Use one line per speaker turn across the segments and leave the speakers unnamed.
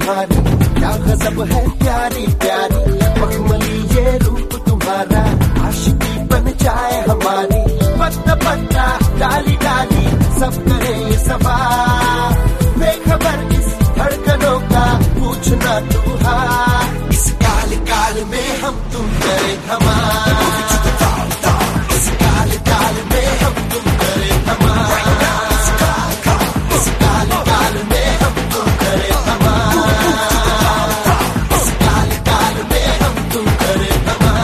तुम्हारी, क्या गजब है प्यारी प्यारी, मखमली ये रूप तुम्हारा, आशिकी बन जाए हमारी, पत्ता पत्ता डाली डाली सब करे ये सवार, बेखबर इस धड़कनों का पूछना तू हाल, इस काल काल में हम तुम करे धमाल, इस काल काल में हम तुम करे धमाल, इस काल काल में हम तुम करे धमाल, इस काल काल में हम तुम करे धमाल।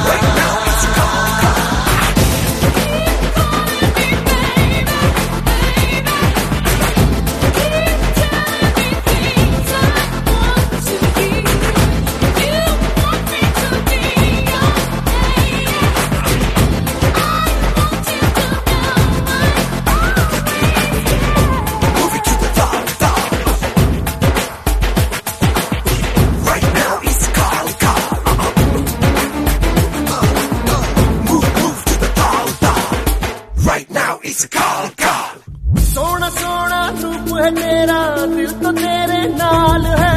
सोना सोना रूप है तेरा, दिल तो तेरे नाल है,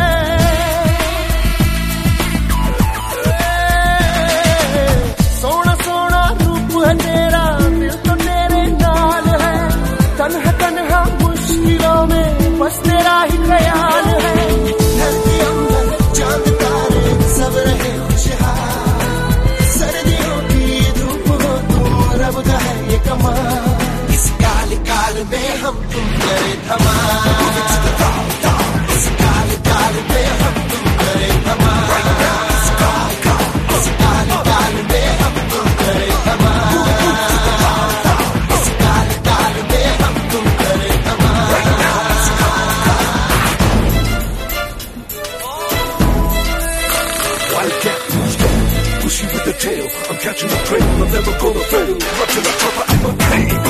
सोना सोना रूप है तेरा, दिल तो तेरे नाल है, तन्हा मुश्किलों में बस तेरा ही ख्याल है, धरती अंबर चांद तारे सब रहे खुशहाल, सर्दियों की धूप हो तुम रब का है ये कमाल, इस काल काल में हम तुम करे धमाल, इस काल काल में हम तुम करे धमाल, इस काल काल में हम तुम करे धमाल, इस काल काल में हम तुम करे धमाल। Wildcat, pushy with the tail, I'm catching the trail, I'm never gonna fail, watching the top of my page.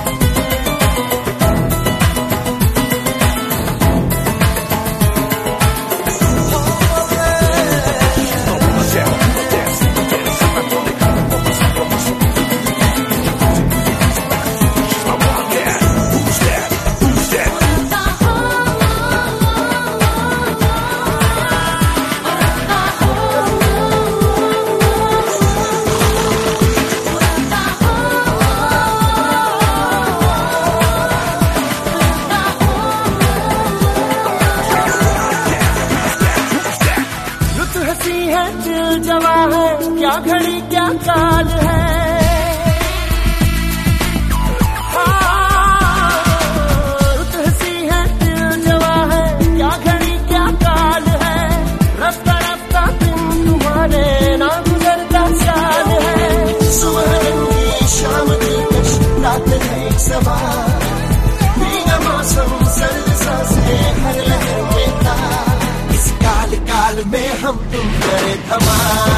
दिल जवा है, क्या घड़ी क्या काल है, रुत हसी है दिल जवा है, क्या घड़ी क्या काल है, रफ्ता रफ्ता दिन तुम्हारे ना गुजरता साल है, सुबह रंगी शाम दिलकश रात है एक सवार, भीगा मौसम सर्द सांसें हर लहर में तार, इस काल काल में हम तुम करे धमाल।